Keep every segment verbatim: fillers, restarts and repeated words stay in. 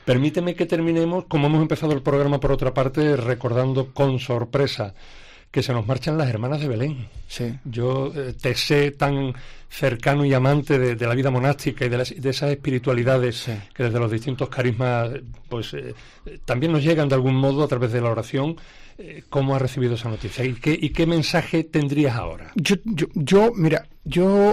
Permíteme que terminemos, como hemos empezado el programa por otra parte, recordando con sorpresa que se nos marchan las hermanas de Belén. Sí. Yo eh, te sé tan cercano y amante de, de la vida monástica y de, las, de esas espiritualidades sí. que desde los distintos carismas pues eh, también nos llegan de algún modo a través de la oración. Eh, ¿Cómo has recibido esa noticia? ¿Y qué, y qué mensaje tendrías ahora? Yo, yo, yo mira, yo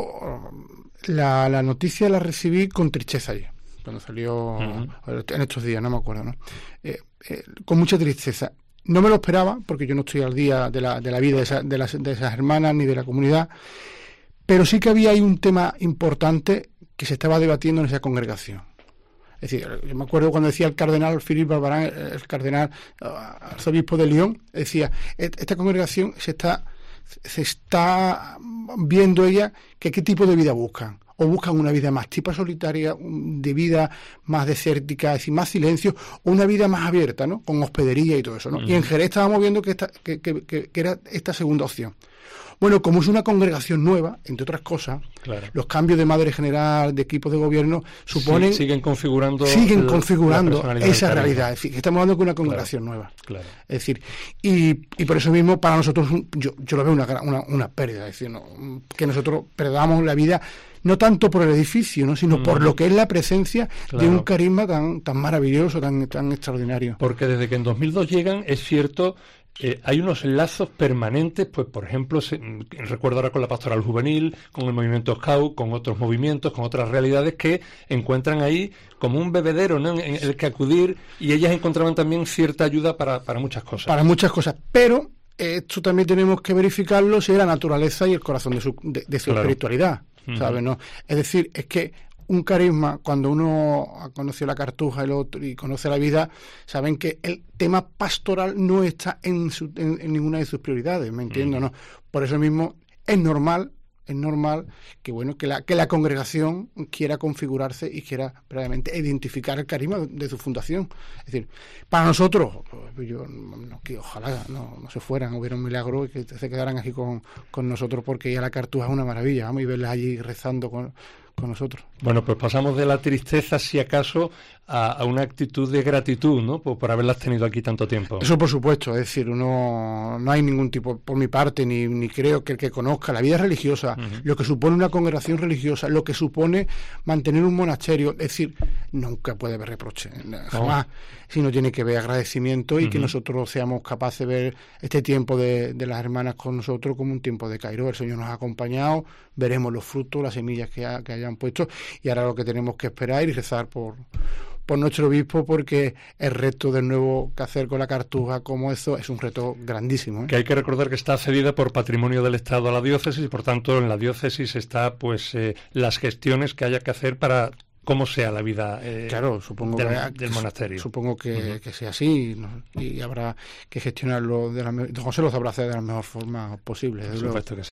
la, la noticia la recibí con tristeza ayer, cuando salió uh-huh. en estos días, no me acuerdo, ¿no? Eh, eh, con mucha tristeza. No me lo esperaba, porque yo no estoy al día de la, de la vida de, esa, de, las, de esas hermanas ni de la comunidad, pero sí que había ahí un tema importante que se estaba debatiendo en esa congregación. Es decir, yo me acuerdo cuando decía el cardenal Philippe Barbarin, el cardenal arzobispo de Lyon, decía, esta congregación se está, se está viendo ella que qué tipo de vida buscan. O buscan una vida más tipo solitaria, de vida más desértica, es decir, más silencio, o una vida más abierta, ¿no? Con hospedería y todo eso, ¿no? Uh-huh. Y en Jerez estábamos viendo que, esta, que, que, que, que era esta segunda opción. Bueno, como es una congregación nueva, entre otras cosas, claro. los cambios de madre general, de equipos de gobierno, suponen... Sí, siguen configurando... Siguen la, configurando la esa realidad. Es decir, que estamos hablando de una congregación claro. nueva. Claro. Es decir, y, y por eso mismo, para nosotros, yo, yo lo veo una, una, una pérdida. Es decir, no, que nosotros perdamos la vida... no tanto por el edificio, ¿no? sino mm. por lo que es la presencia claro. de un carisma tan tan maravilloso, tan tan extraordinario. Porque desde que en dos mil dos llegan, es cierto, eh, hay unos lazos permanentes, pues por ejemplo, se, recuerdo ahora con la Pastoral Juvenil, con el movimiento Scout, con otros movimientos, con otras realidades que encuentran ahí como un bebedero, ¿no? en el que acudir, y ellas encontraban también cierta ayuda para, para muchas cosas. Para muchas cosas, pero esto también tenemos que verificarlo si es la naturaleza y el corazón de su, de, de su claro. espiritualidad. ¿Sabes? ¿No? Es decir, es que un carisma, cuando uno ha conocido la Cartuja y, otro, y conoce la vida, saben que el tema pastoral no está en, su, en, en ninguna de sus prioridades, ¿me entiendo? ¿No? Por eso mismo es normal, es normal que bueno que la que la congregación quiera configurarse y quiera previamente identificar el carisma de, de su fundación. Es decir, para nosotros, yo no, que ojalá no, no se fueran, hubiera un milagro y que se quedaran aquí con, con nosotros, porque ya la Cartuja es una maravilla, vamos, y verlas allí rezando con, con nosotros. Bueno, pues pasamos de la tristeza, si acaso, a, a una actitud de gratitud, ¿no? Por, por haberlas tenido aquí tanto tiempo. Eso por supuesto, es decir, uno, no hay ningún tipo, por mi parte, ni, ni creo que el que conozca la vida religiosa, uh-huh. lo que supone una congregación religiosa, lo que supone mantener un monasterio, es decir, nunca puede haber reproche, jamás, oh. sino tiene que haber agradecimiento y uh-huh. que nosotros seamos capaces de ver este tiempo de, de las hermanas con nosotros como un tiempo de Cairo. El Señor nos ha acompañado, veremos los frutos, las semillas que, ha, que hayan puesto, y ahora lo que tenemos que esperar y rezar por por nuestro obispo, porque el reto del nuevo que hacer con la Cartuja como eso es un reto grandísimo, ¿eh? Que hay que recordar que está cedida por patrimonio del Estado a la diócesis, y por tanto en la diócesis está pues eh, las gestiones que haya que hacer para cómo sea la vida eh, claro, supongo del, que, del monasterio. Supongo que, uh-huh. que sea así, ¿no? Y habrá que gestionarlo de la José lo sabrá hacer de la mejor forma posible. Por supuesto que sí.